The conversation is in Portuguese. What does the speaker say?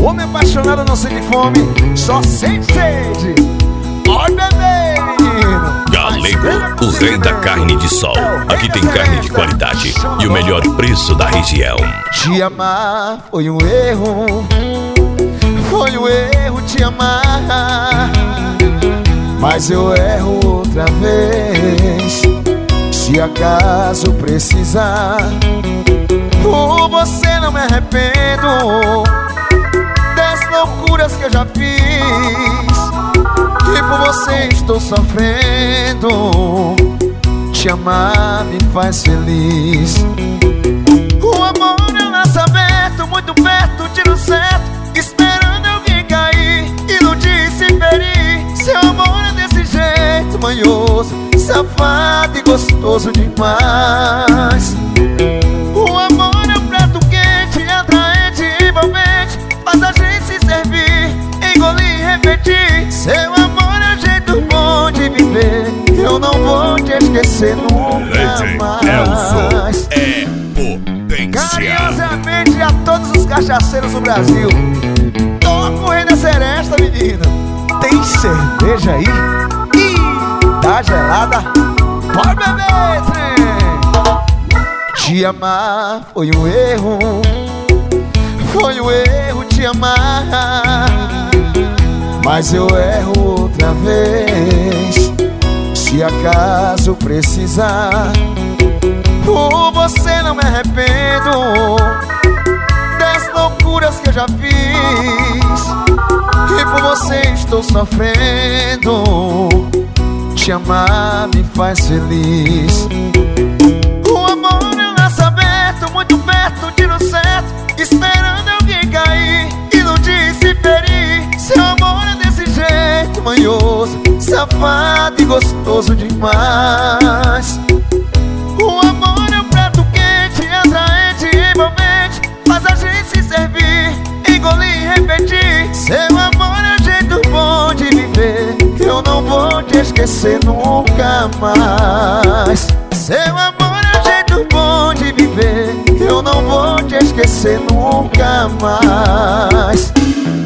Homem apaixonado não sente fome, só sente sede. Olha, bebê, menino. Galego, o rei da carne de sol. Aqui tem carne de qualidade e o melhor preço da região. Te amar foi um erro. Foi um erro te amar, mas eu erro outra vez. Se acaso precisar, por você não me arrependo das loucuras que eu já fiz, e por você estou sofrendo. Te amar me faz feliz. O amor é laço aberto, muito perto, tiro certo, esperando alguém cair, iludir, se ferir. Seu amor é desse jeito, manhoso, safado e gostoso demais. O amor é um prato quente, atraente, envolvente, faz a gente se servir, engolir, repetir. Seu amor é um jeito bom de viver, eu não vou te esquecer nunca mais. É potência. Carinhosamente a todos os cachaceiros do Brasil, toca o rei da seresta, menina. Tem cerveja aí? Ih, tá gelada? Pode beber, trem. Te amar foi um erro. Foi um erro te amar, mas eu erro outra vez. Se acaso precisar, por você não me arrependo das loucuras que eu já fiz, e por você estou sofrendo. Te amar me faz feliz. O amor é um laço aberto, muito perto, tiro certo, esperando alguém cair, iludir, se ferir. Seu amor é desse jeito, manhoso, safado e gostoso demais. O amor é um prato quente, atraente, envolvente, faz a gente se servir, engolir, repetir. Seu amor é um jeito bom de viver, eu não vou te esquecer nunca mais. Seu amor é um jeito bom de viver, eu não vou te esquecer nunca mais.